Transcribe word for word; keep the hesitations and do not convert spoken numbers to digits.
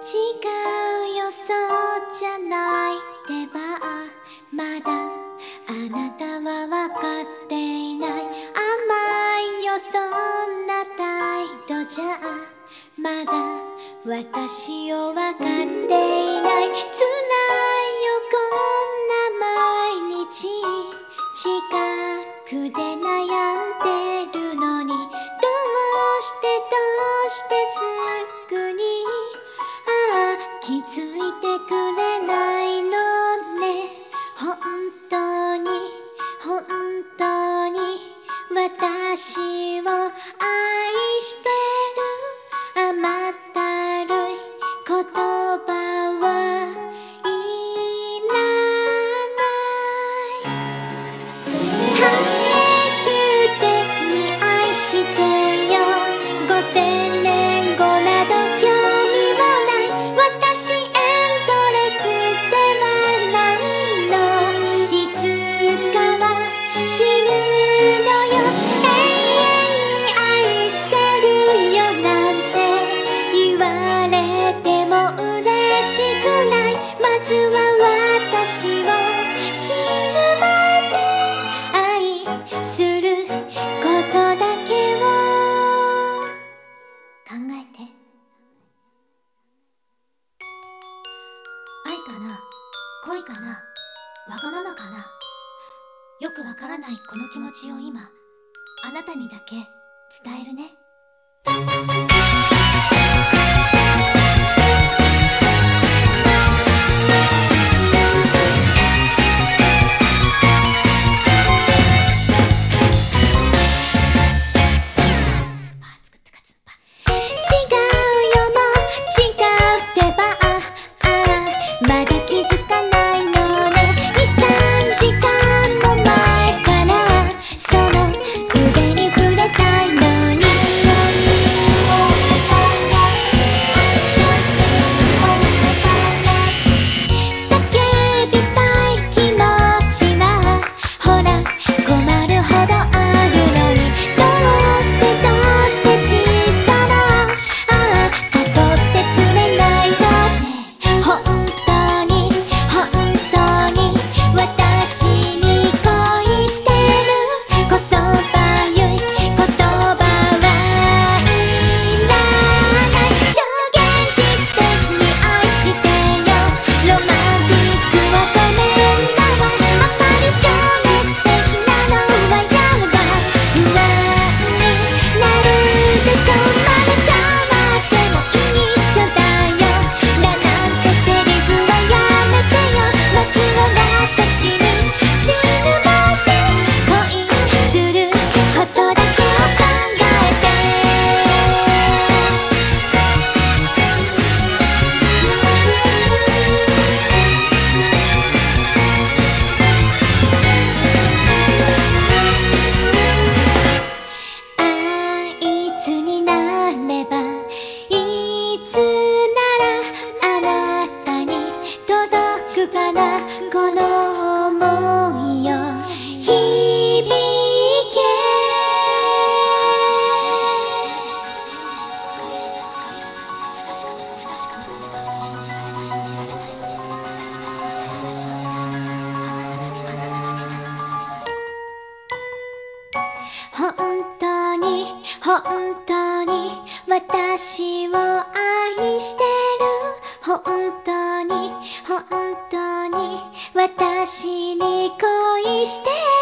うよ、そうじゃないってば、まだあなたはわかっていない。甘いよ、そんな態度じゃまだ私をわかっていない。辛いよ、こんな毎日近くで悩んでるのに、どうしてどうしてすぐにああ気づいてくれないのね。本当に本当に私を愛してる。甘ったるい言葉はいらない。永久的に愛してよ。ごせんねんごなど興味もない。私エンドレスではないの。いつかは死ぬのよ。永遠に愛してるよなんて言われても嬉しくない。まずは私を死ぬまで愛することだけを考えて。愛かな、恋かな、わがままかな。よくわからないこの気持ちを今あなたにだけ伝えるね。違うよ、もう違うってば、ああまだ気づかないのね。にさんじかんも前からその腕に触れたいのに。叫びたい気持ちはほら困るほどあるのに、どうしてどうしてちっともああ悟ってくれないのね。本当に本当に私に恋してる。こそばゆい言葉はいらない。超現実的に愛してよ。ロマンティックはごめんだわ。あまり情熱的なのはやだ。不安になるでしょ。まだ変わっても一緒だよ。だなんてセリフはやめてよ。まずは私に死ぬまで恋することだけを考えて。いつになれば、いつならあなたに届くかな、この想いよ響け。不確かな不確かな信じられない信じられない。私は信じられない信じられない。あなただけあなただけ。本当に本当に私を愛してる。本当に本当に私に恋してる。